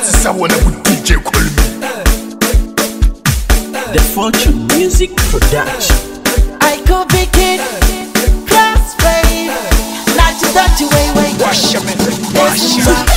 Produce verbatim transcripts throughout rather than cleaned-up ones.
Francis Awana with D J Colby. The Fortune Music Production. I go big it, cross way. Not to touch you, way, way. Wash your man, wash your man.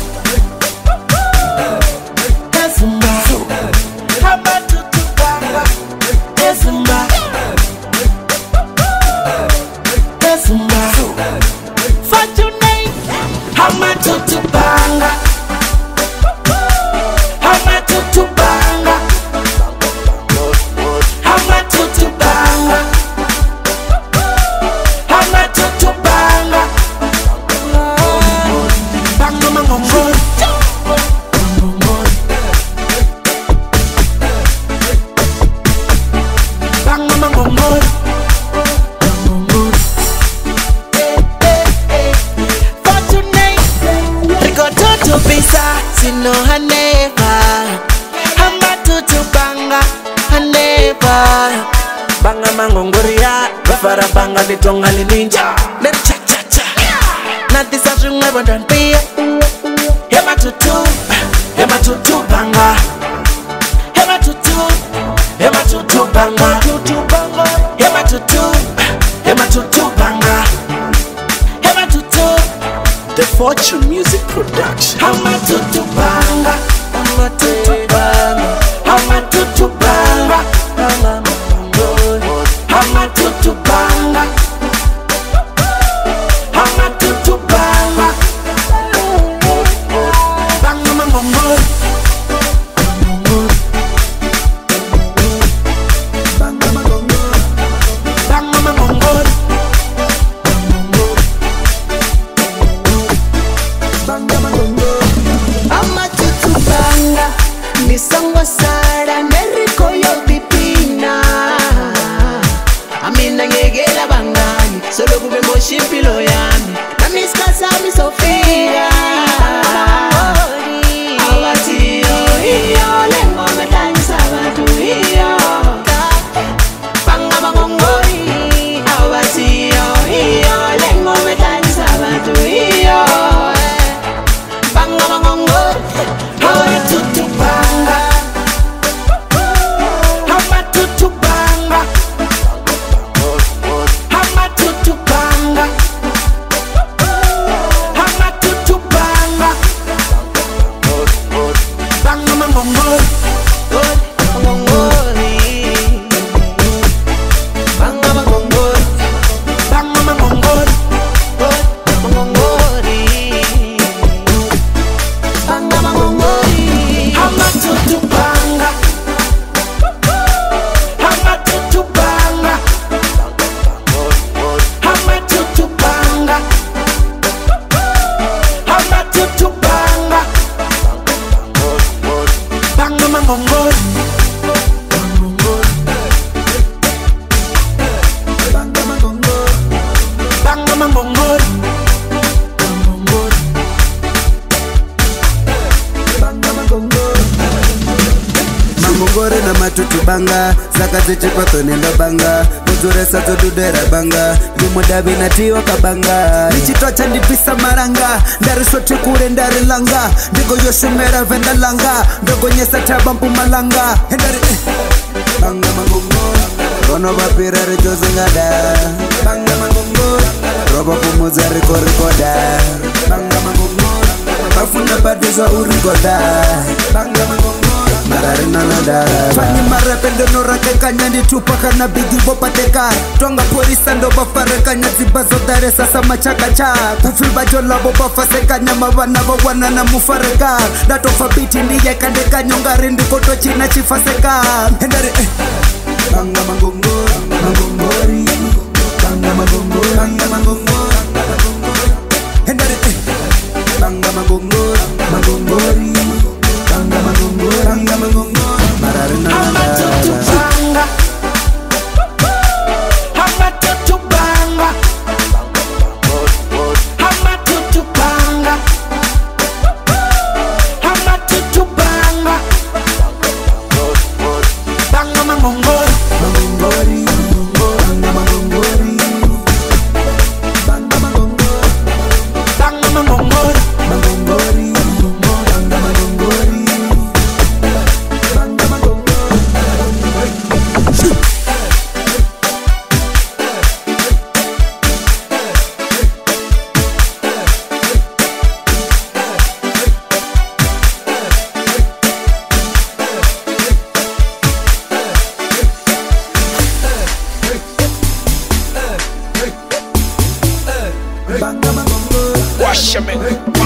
No, I never. I'm about to to banga, I never. Banga mangongoria, bafara banga litonga ninja. Let cha cha cha. Not this as you never done be. Hema tutu, hema tutu banga. Hema tutu, hema tutu banga. Hema tutu, hema tutu banga. Hema tutu. The Fortune Music Production. I'm a tutu banga, I'm a tutu banga, I'm a tutu banga, I'm a tutu banga, I'm a tutu banga, banga mangongo, banga mangongo, banga mangongo. Nisangwa sara neriko yo pipina Amina ngegela bangani Solo kube moshipilo yami Na miskasa mi Sofia Awati yo iyo Lengo metani sabatu iyo Panga mangongori Awati yo iyo Lengo metani sabatu iyo Panga mangongori Hori tutu banga Hama tutu banga Hama tutu banga Hama tutu banga Banga mangongori Mangongori Banga mangongori Banga mangongori Mangongori Banga mangongori Hama tutu banga Hama tutu banga Hama tutu banga Hama tutu banga Banga mangongori Banga mangongori Banga mangongori Mangongore na matutu banga Zaka zeche kwa tonendo banga Muzure sazo dudera banga Yumo dabi na tiwa kabanga Nichitocha ndipisa maranga Ndari sote kure ndari langa Ndigo yoshumera venda langa Ndogo nyesa tabampu malanga Hendari eh. Banga mangongore Kono bapira rejoze ngada Banga mangongore Robo pumuza riko rikoda Banga mangongore Bafuna badizo urikoda Banga mangongore Mararina nadara Fani marapendo norake kanyandi tupaka na bigi bopateka Tonga polisa ndo bafareka nyaziba zodare sasa machaka cha Kufilba jola boba faseka nyama wana wana na mufareka Dato fabiti ndiye kandeka nyongari ndikoto china chifaseka Hendari eh Banga mangongori Mangongori Banga mangongori Banga mangongori Hendari eh Banga mangongori Mangongori Banga mangongori Banga mangongori Mararina Hama tutu banga Hama tutu banga Hama tutu banga Hama tutu banga Banga mangongori Mangongori Banga mangongori Banga mangongori Banga mangongori Mangongori Banga mangongori banga mangongore Washa me